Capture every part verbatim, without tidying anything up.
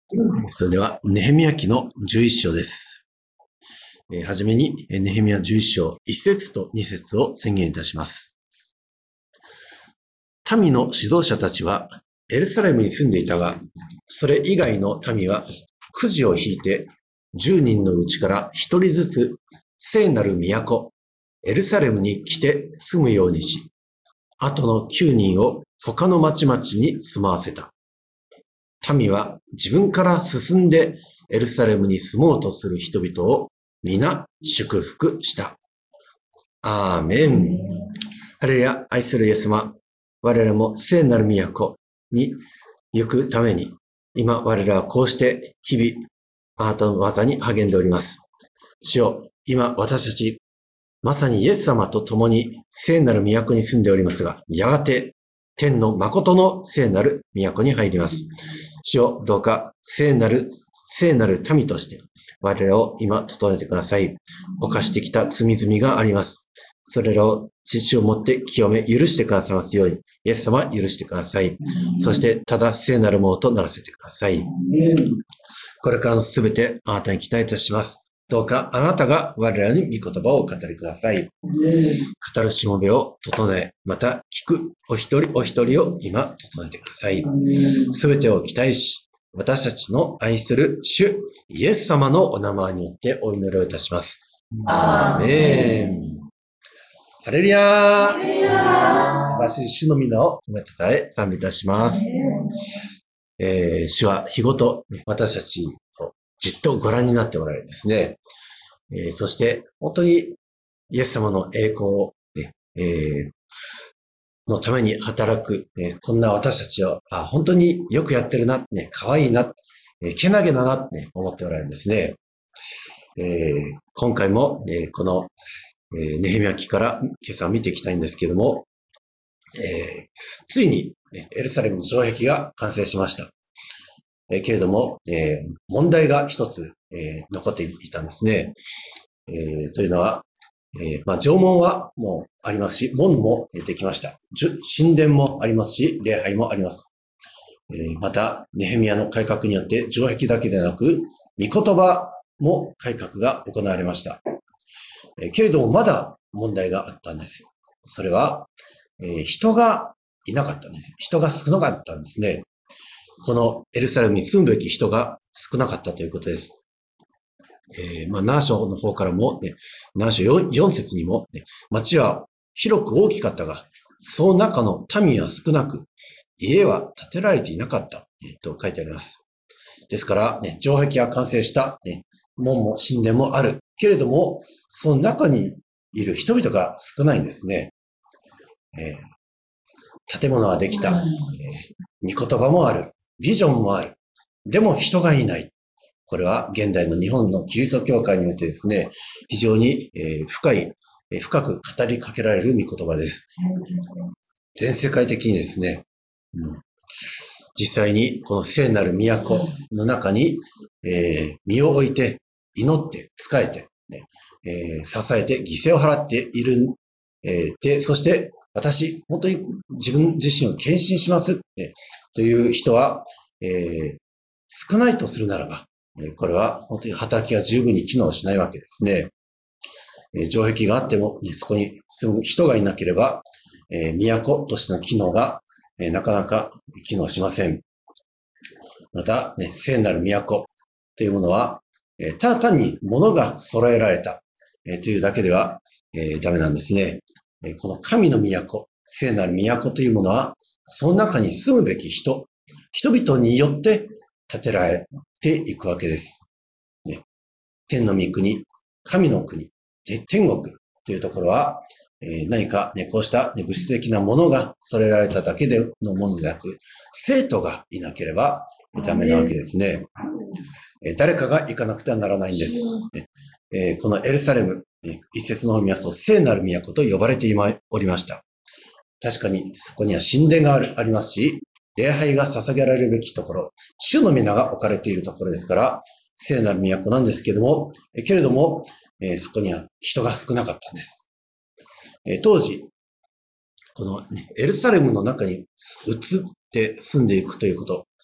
それでは、ネヘミヤ記のじゅういっ章です。はじめに、ネヘミヤじゅういっ章いち節とに節を宣言いたします。民の指導者たちは、エルサレムに住んでいたが、それ以外の民は、くじを引いて、じゅうにんのうちからひとりずつ、聖なる都、エルサレムに来て住むようにし、あとのきゅうにんを他の町々に住まわせた。民は自分から進んでエルサレムに住もうとする人々を皆祝福した。アーメン。ハレルヤ、愛するイエス様、我らも聖なる都に行くために、今我らはこうして日々あなたの技に励んでおります。主よ、今私たち、まさにイエス様と共に聖なる都に住んでおりますが、やがて天の誠の聖なる都に入ります。主よ、どうか聖なる、聖なる民として我らを今整えてください。犯してきた罪々があります。それらを父をもって清め、許してくださいますように、イエス様許してください。そして、ただ聖なるものとならせてください。これからのすべてあなたに期待いたします。どうかあなたが我らに御言葉をお語りください。語るしもべを整え、また聞くお一人お一人を今整えてください。すべてを期待し、私たちの愛する主イエス様のお名前によってお祈りをいたします。アーメン。ハレルヤー。素晴らしい主の皆を褒めたたえ賛美いたします。えー、主は日ごと私たちをじっとご覧になっておられるんですね。えー、そして本当にイエス様の栄光を、ねえー、のために働く、えー、こんな私たちをあ本当によくやってるな、ね、可愛いな、えー、けなげだなって、ね、思っておられるんですね。えー、今回も、えー、この、えー、ネヘミヤ記から今朝見ていきたいんですけども、えー、ついに、ね、エルサレムの城壁が完成しました。えー、けれども、えー、問題が一つ、えー、残っていたんですね。えー、というのは、えーまあ、城門はもうありますし、門もできました。神殿もありますし、礼拝もあります。えー、また、ネヘミヤの改革によって城壁だけでなく、御言葉も改革が行われました。えー、けれどもまだ問題があったんです。それは、えー、人がいなかったんです。人が少なかったんですね。このエルサレムに住むべき人が少なかったということです。えー、まあ、ナーショの方からも、ね、ナーショ 4, よん節にも、ね、町は広く大きかったが、その中の民は少なく、家は建てられていなかった、ね、と書いてあります。ですから、ね、城壁が完成した、ね、門も神殿もある。けれども、その中にいる人々が少ないんですね。えー、建物はできた、えー。御言葉もある。ビジョンもある。でも人がいない。これは現代の日本のキリスト教会においてですね、非常に深い、深く語りかけられる御言葉です。全世界的にですね、うん、実際にこの聖なる都の中に、えー、身を置いて、祈って、仕えて、ねえー、支えて、犠牲を払っている、えー、で、そして私、本当に自分自身を献身します、ね、という人は、えー、少ないとするならば、これは本当に働きが十分に機能しないわけですね。城壁があっても、そこに住む人がいなければ、都としての機能がなかなか機能しません。また、聖なる都というものは、ただ単に物が揃えられたというだけではダメなんですね。この神の都、聖なる都というものは、その中に住むべき人、人々によって建てられていくわけです。ね、天の御国、神の国、天国というところは、えー、何か、ね、こうした、ね、物質的なものが添えられただけでのものでなく、生徒がいなければダメなわけですね。えー、誰かが行かなくてはならないんです。えー、このエルサレム、一節の方を見ますと、聖なる都と呼ばれておりました。確かにそこには神殿が あ, るありますし、礼拝が捧げられるべきところ、主の皆が置かれているところですから、聖なる都なんですけれども、けれども、えー、そこには人が少なかったんです。えー、当時、この、ね、エルサレムの中に移って住んでいくということ、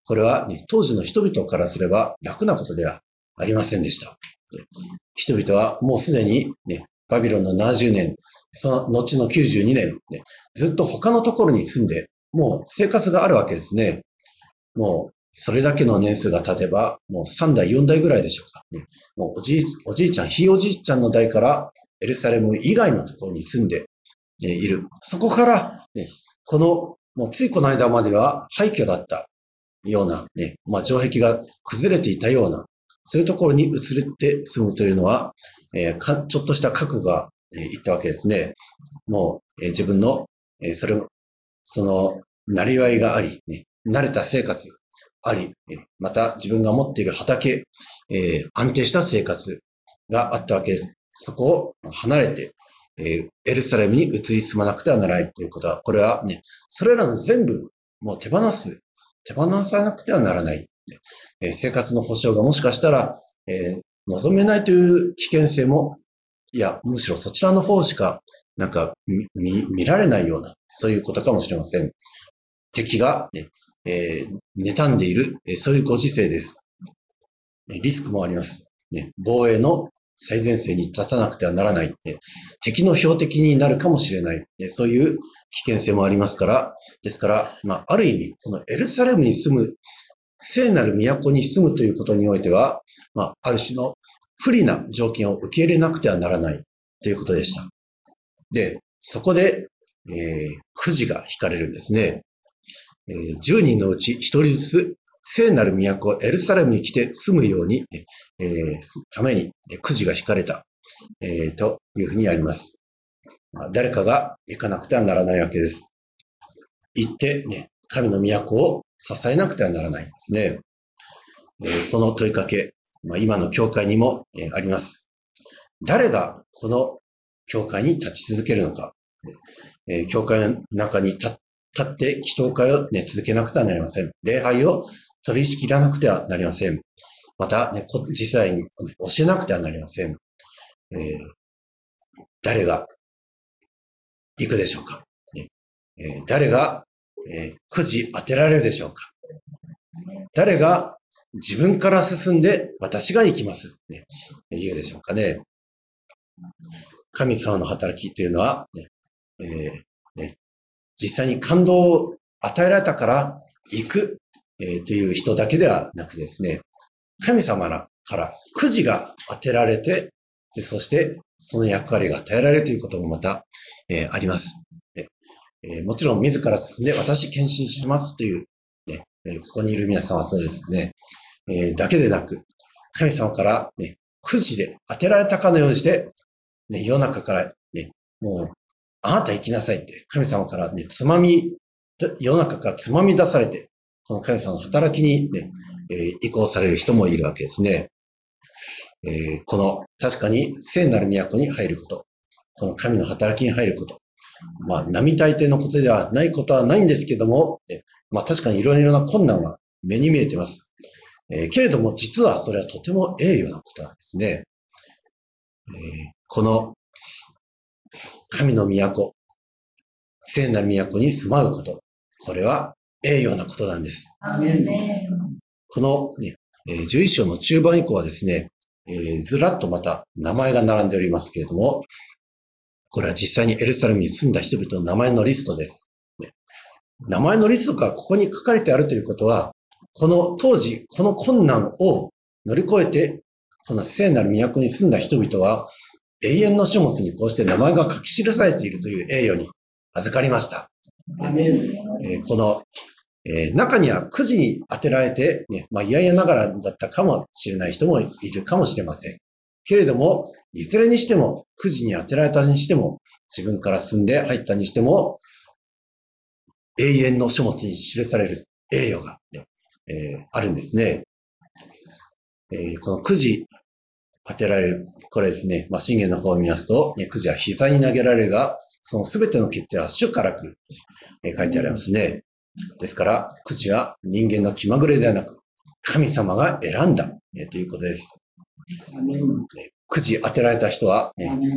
これは、ね、当時の人々からすれば楽なことではありませんでした。人々はもうすでに、ね、バビロンのななじゅうねん、その後のきゅうじゅうにねん、ね、ずっと他のところに住んで、もう生活があるわけですね。もう、それだけの年数が経てば、もうさんだい、よんだいぐらいでしょうか。ね、もうおじい、おじいちゃん、ひいおじいちゃんの代からエルサレム以外のところに住んで、ね、いる。そこから、ね、この、もうついこの間までは廃墟だったような、ね、まあ城壁が崩れていたような、そういうところに移って住むというのは、えー、かちょっとした覚悟が、えー、いったわけですね。もう、えー、自分の、えー、それ、その、なりわいがあり、ね、慣れた生活あり、また自分が持っている畑、えー、安定した生活があったわけです。そこを離れて、えー、エルサレムに移り住まなくてはならないということは、これはね、それらの全部もう手放す、手放さなくてはならない。えー、生活の保障がもしかしたら、えー、望めないという危険性も、いや、むしろそちらの方しか、なんか見、見られないような、そういうことかもしれません。敵が、ね、えー、妬んでいる、えー、そういうご時世です。リスクもあります。ね、防衛の最前線に立たなくてはならない。ね、敵の標的になるかもしれない。ね、そういう危険性もありますから、ですから、まあ、ある意味、このエルサレムに住む、聖なる都に住むということにおいては、まあ、ある種の不利な条件を受け入れなくてはならないということでした。で、そこで、えー、くじが引かれるんですね。じゅうにんのうちひとりずつ聖なる都エルサレムに来て住むように、えー、ためにくじが引かれた、えー、というふうにあります。誰かが行かなくてはならないわけです。行って、ね、神の都を支えなくてはならないですね。えー、この問いかけ、まあ、今の教会にも、えー、あります。誰がこの教会に立ち続けるのか、えー、教会の中に立立って祈祷会を、ね、続けなくてはなりません。礼拝を取り仕切らなくてはなりません。また、ね、実際に教えなくてはなりません。えー、誰が行くでしょうか、ねえー、誰が、えー、くじ当てられるでしょうか。誰が自分から進んで私が行きます、ね、言うでしょうかね。神様の働きというのは、ねえーね、実際に感動を与えられたから行く、えー、という人だけではなくですね、神様からくじが当てられて、でそしてその役割が与えられるということもまた、えー、あります、えー。もちろん自ら進んで私献身しますという、ねえー、ここにいる皆さんはそうですね、えー、だけでなく、神様から、ね、くじで当てられたかのようにして、ね、世の中から、ね、もうあなた行きなさいって神様からね、つまみ、世の中からつまみ出されて、この神様の働きにね、えー、移行される人もいるわけですね。えー、この確かに聖なる都に入ること、この神の働きに入ること、まあ並大抵のことではないことはないんですけども、まあ確かにいろいろな困難は目に見えています。えー、けれども実はそれはとても栄誉なことなんですね。えー、この神の都、聖なる都に住まうこと、これは栄誉なことなんです。この、ね、じゅういっ章の中盤以降はですね、えー、ずらっとまた名前が並んでおりますけれども、これは実際にエルサレムに住んだ人々の名前のリストです。ね、名前のリストがここに書かれてあるということは、この当時、この困難を乗り越えて、この聖なる都に住んだ人々は、永遠の書物にこうして名前が書き記されているという栄誉に預かりました。えー、この、えー、中にはくじに当てられて、ね、まあ嫌々ながらだったかもしれない人もいるかもしれません。けれども、いずれにしても、くじに当てられたにしても、自分から進んで入ったにしても、永遠の書物に記される栄誉が、ねえー、あるんですね。えー、このくじ当てられる。これですね、まあ、信玄の方を見ますと、ね、くじは膝に投げられるが、そのすべての決定は主から来る、えー、書いてありますね。ですから、くじは人間の気まぐれではなく、神様が選んだ、ね、ということです。ね、くじ当てられた人は、ね、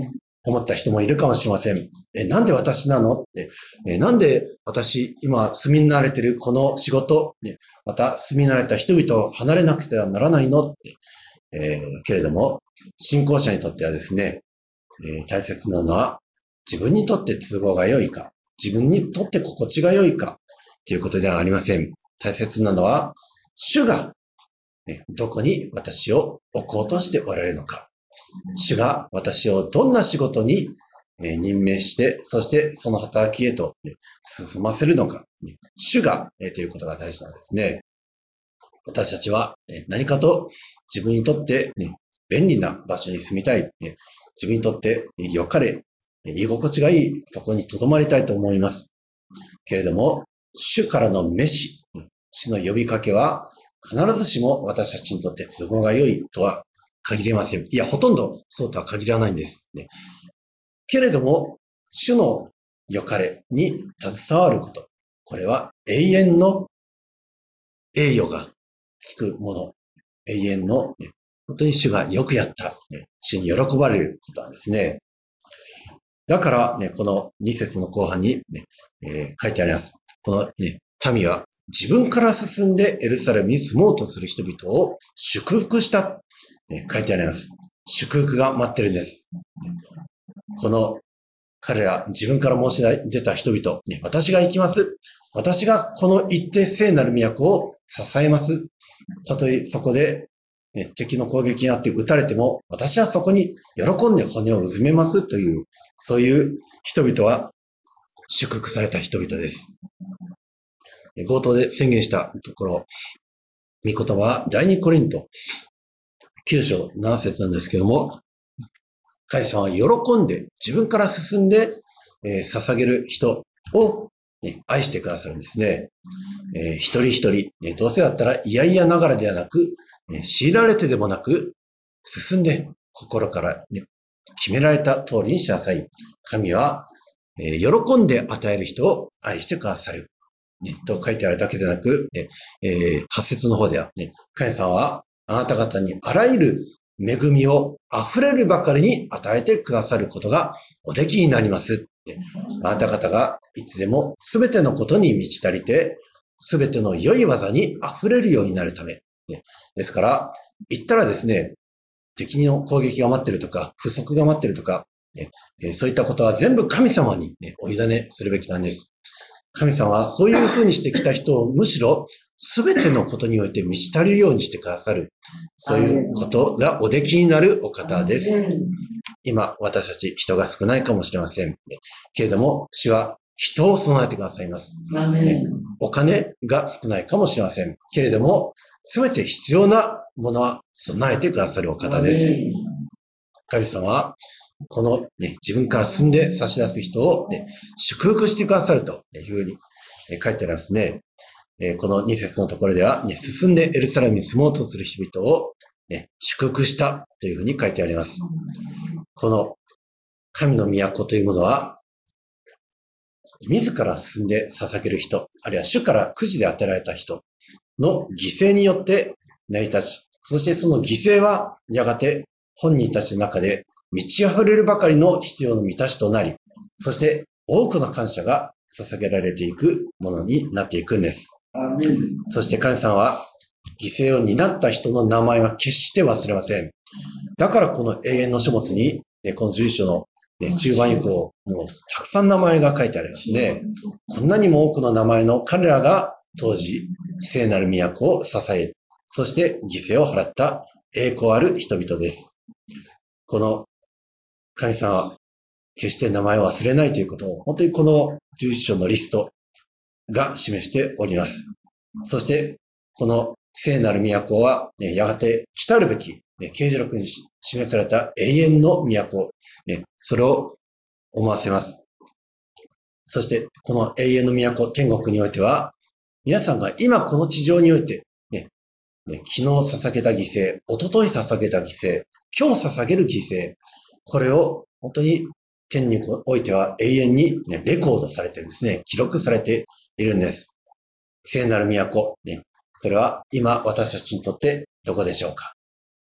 思った人もいるかもしれません。え、なんで私なのって、え、なんで私、今住み慣れてるこの仕事、ね、また住み慣れた人々を離れなくてはならないのって、えー、けれども、信仰者にとってはですね、えー、大切なのは自分にとって都合が良いか、自分にとって心地が良いかということではありません。大切なのは、主が、ね、どこに私を置こうとしておられるのか。主が私をどんな仕事に任命して、そしてその働きへと進ませるのか。主がということが大事なんですね。私たちは何かと自分にとって便利な場所に住みたい。自分にとって良かれ、居心地がいいところに留まりたいと思います。けれども、主からの召し、主の呼びかけは必ずしも私たちにとって都合が良いとは限りません。いや、ほとんどそうとは限らないんです。ね、けれども、主の良かれに携わること、これは永遠の栄誉がつくもの、永遠の、ね、本当に主がよくやった、ね、主に喜ばれることなんですね。だから、ね、このに節の後半に、ねえー、書いてあります。この、ね、民は自分から進んでエルサレムに住もうとする人々を祝福した、ね、書いてあります。祝福が待ってるんです。この彼ら自分から申し出た人々、ね、私が行きます。私がこの一定聖なる都を支えます。たとえそこで、ね、敵の攻撃にあって撃たれても、私はそこに喜んで骨をうずめますという、そういう人々は祝福された人々です。冒頭で宣言したところ、御言葉は第二コリントきゅう章なな節なんですけども、神様は喜んで自分から進んで、えー、捧げる人を、ね、愛してくださるんですね。えー、一人一人、ね、どうせだったら嫌々ながらではなく、ね、強いられてでもなく、進んで心から、ね、決められた通りにしなさい。神は、えー、喜んで与える人を愛してくださる。ね、と書いてあるだけでなく、ねえー、はち節の方では、ね、神様はあなた方にあらゆる恵みを溢れるばかりに与えてくださることがおできになります。あなた方がいつでもすべてのことに満ち足りて、すべての良い技に溢れるようになるため。ですから、言ったらですね、敵の攻撃が待ってるとか、不足が待ってるとか、そういったことは全部神様にお委ねするべきなんです。神様はそういうふうにしてきた人をむしろ全てのことにおいて満ち足りるようにしてくださる。そういうことがおできになるお方です。今、私たち人が少ないかもしれません。けれども、主は人を備えてくださいます。お金が少ないかもしれません。けれども、全て必要なものは備えてくださるお方です。神様はこの、ね、自分から進んで差し出す人を、ね、祝福してくださるというふうに書いてありますね。このに節のところでは、ね、進んでエルサレムに住もうとする人々を、ね、祝福したというふうに書いてあります。この神の都というものは、自ら進んで捧げる人、あるいは主からくじで与えられた人の犠牲によって成り立ち、そしてその犠牲はやがて本人たちの中で満ち溢れるばかりの必要の満たしとなり、そして多くの感謝が捧げられていくものになっていくんです。そして神様は犠牲を担った人の名前は決して忘れません。だからこの永遠の書物に、このじゅういっ章の中盤以降、もうたくさん名前が書いてありますね。こんなにも多くの名前の彼らが当時聖なる都を支え、そして犠牲を払った栄光ある人々です。この神様は決して名前を忘れないということを、本当にこのじゅういっ章のリストが示しております。そして、この聖なる都は、ね、やがて来たるべき、ね、啓示録に示された永遠の都、ね、それを思わせます。そして、この永遠の都、天国においては、皆さんが今この地上において、ねね、昨日捧げた犠牲、一昨日捧げた犠牲、今日捧げる犠牲、これを本当に天においては永遠に、ね、レコードされてるんですね。記録されているんです。聖なる都、ね、それは今私たちにとってどこでしょうか。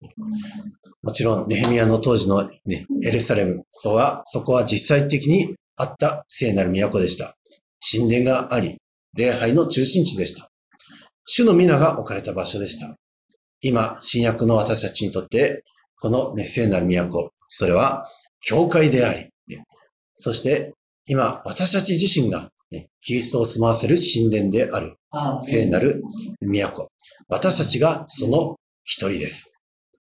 もちろん、ネヘミヤの当時の、ね、エルサレム、そは、そこは実際的にあった聖なる都でした。神殿があり、礼拝の中心地でした。主の皆が置かれた場所でした。今、新約の私たちにとって、この、ね、聖なる都、それは、教会であり、ね、そして、今、私たち自身が、ね、キリストを住まわせる神殿である、聖なる都。私たちがその一人です。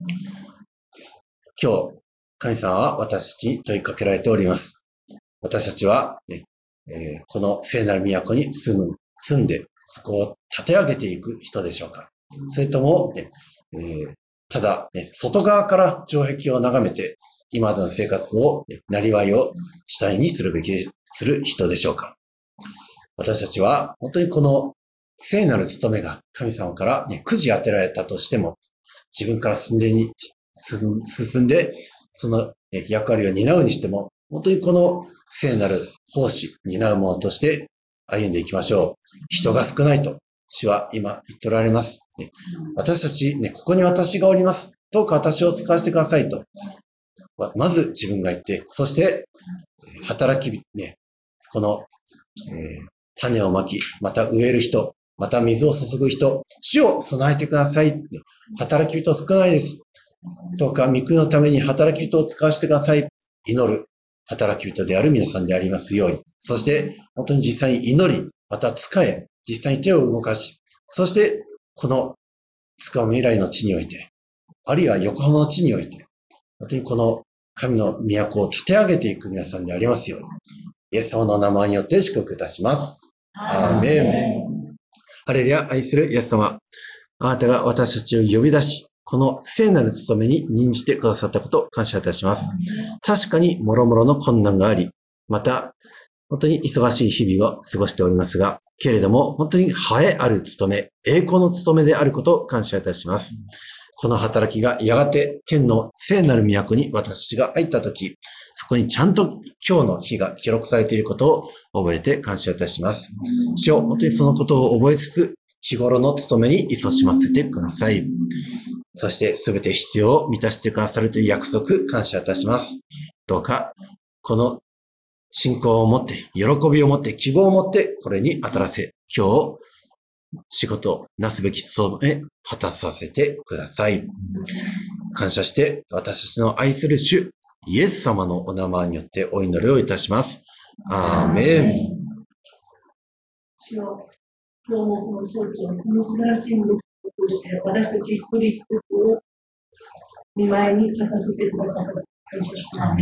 今日、神様は私たちに問いかけられております。私たちは、ねえー、この聖なる都に住む、住んで、そこを立て上げていく人でしょうか。それとも、ねえー、ただ、ね、外側から城壁を眺めて、今までの生活を、ね、なりわいを主体にするべき、する人でしょうか。私たちは、本当にこの聖なる務めが神様から、ね、くじ当てられたとしても、自分から進んでに、進んで、その役割を担うにしても、本当にこの聖なる奉仕、担う者として歩んでいきましょう。人が少ないと、主は今言っておられます。私たち、ね、ここに私がおります。どうか私を使わせてくださいと。まず自分が言って、そして、働き、ね、この、えー、種をまき、また植える人、また水を注ぐ人、主を備えてください。働き人少ないです。どうか御国のために働き人を使わせてください。祈る働き人である皆さんでありますように。そして、本当に実際に祈り、また使え、実際に手を動かし、そして、この塚尾未来の地において、あるいは横浜の地において、本当にこの神の都を立て上げていく皆さんでありますように。イエス様の名前によって祝福いたします。アーメン。ハレルヤ、愛するイエス様。あなたが私たちを呼び出し、この聖なる務めに任じてくださったことを感謝いたします。確かに諸々の困難があり、また本当に忙しい日々を過ごしておりますが、けれども本当に栄えある務め、栄光の務めであることを感謝いたします。この働きがやがて天の聖なる都に私たちが入ったとき、そこにちゃんと今日の日が記録されていることを覚えて感謝いたします。主よ、本当にそのことを覚えつつ、日頃の務めに勤しませてください。そして全て必要を満たしてくださるという約束、感謝いたします。どうか、この信仰を持って、喜びを持って、希望を持って、これに当たらせ、今日、仕事をなすべき務め、果たさせてください。感謝して、私たちの愛する主、イエス様のお名前によってお祈りをいたします。アーメン。 主よ、今日もこの象徴、この素晴らしいものとして、私たち一人一人を見舞いに立たせてくださった感謝しています。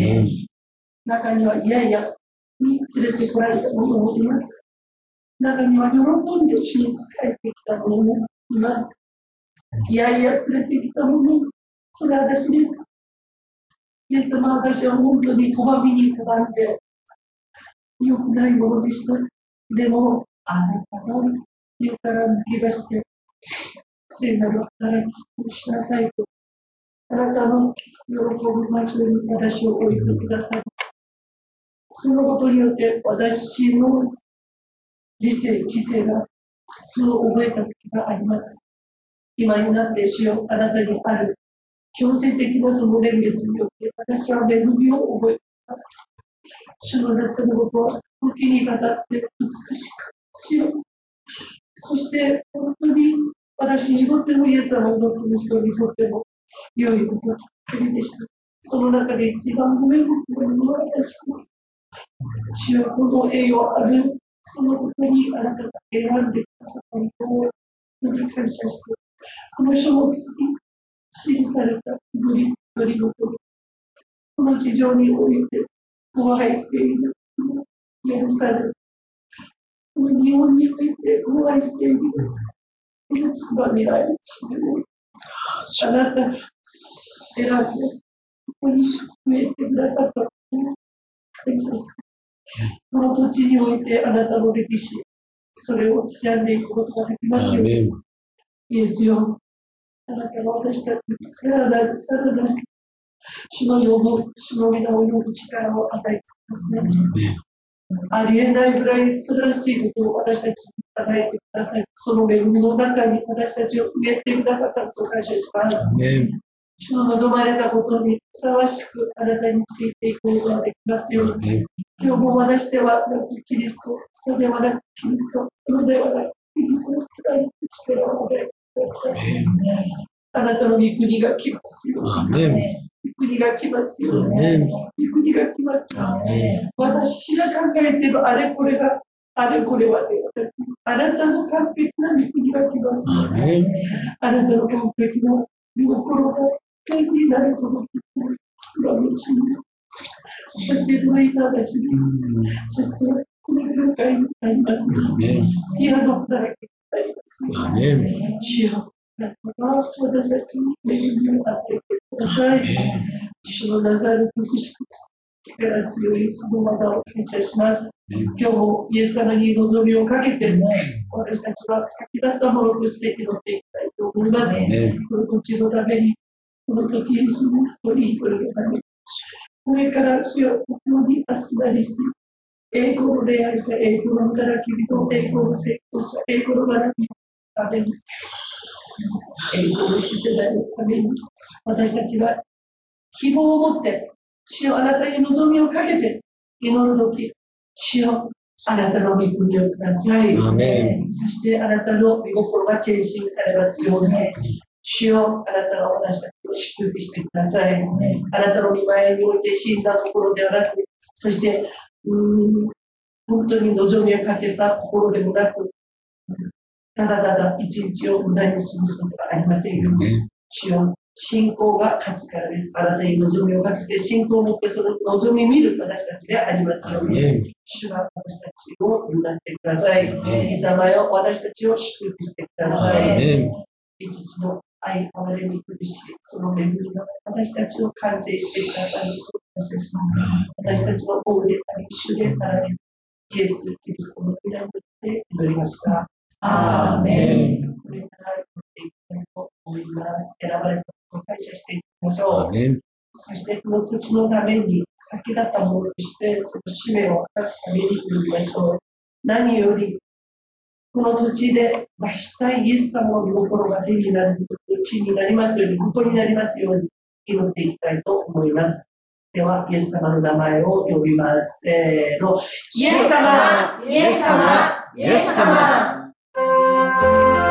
中にはいやいやに連れてこられた者もいます。中には喜んで主に仕えてきた者もいます。いやいや連れてきた者、それは私です。イエス様、私は本当に拒みに拒んで、良くないものでした。でも、あなたが世から抜け出して、聖なる働きをしなさいと、あなたの喜ぶ場所に私を置いてください。そのことによって私の理性、知性が苦痛を覚えた時があります。今になって主よ、あなたにある強制的なその年月によって私は恵みを覚えています。主のなさることは時に語って美しく主よ。そして本当に私にとってもイエス様にとっても人にとっても良いことばかりでした。その中で一番上を向くのは私です。主よ、この栄誉あるそのことにあなたが選んでくださったことを本当に感謝して、この書物に記された祈り、祈りごと、この地上においてご愛しているエルサレム、この日本においてご愛しているこのつばみられ地でも、あなたが選んで、ここに植えてくださったことを感謝して、この土地においてあなたの歴史、それを刻んでいくことができますように。イエスよ、あなたは私たちにさらなる、さらなる、主の呼ぶ、主の皆を呼ぶ力を与えてください。ありえないぐらい素晴らしいことを私たちに与えてください。その恵みの中に私たちを植えてくださったことを感謝します。 主の望まれたことにふさわしくあなたについていくことができますように、今日も私ではなくキリスト、人ではなくキリスト、人ではなくキリストを貫く力を与えてください。あなたの御国が来ますように。御国が来ますように。御国が来ますように。私が考えているあれこれが、あれこれはではなく、あなたの完璧な御国が来ますように。あなたの完璧な御心が天になることを作られます。そして、この今私に、そして、この教会になりますように。ティアドだらけになりますように。主よ、あなたが私たちに恵みを与えてください。主のなさるくすしく力強いその技を感謝します。今日もイエス様に望みをかけて、私たちは先立ったものとして祈っていきたいと思います。この土地のために、この時に住む一人一人のために、これから主よ、ここに集まりし、栄光の礼拝者、栄光の働き人、栄光の成功者、栄光の学びのために、栄光の次世代のために、私たちが希望を持って、主よあなたに望みをかけて祈るとき、主よあなたの御国をください。そしてあなたの御心が前進されますように。主よあなたが私たちを祝福してください。あなたの御前において死んだ心ではなく、そしてうーん本当に望みをかけた心でもなく、ただただ一日を無駄に過ごすことがありませんように。主よ信仰が勝つからです。あなたに望みをかけて、信仰を持ってその望み見る私たちでありますように。主が私たちを担ってください。御霊を私たちを祝福してください。一日の愛、憐れみ、苦しい、その恵みが私たちを完成してください。私たちの王であり、主であられるイエス・キリストの皆によって祈りました。アーメン。これから祈っていきたいと思います。選ばれたことを感謝していきましょう。そしてこの土地のために先立ったものとしてその使命を果たすために祈りましょう。何よりこの土地で出したいイエス様の御心が手になる土地になりますように、ここになりますように祈っていきたいと思います。では、イエス様の名前を呼びます。せーの。 イエス様、イエス様、イエス様。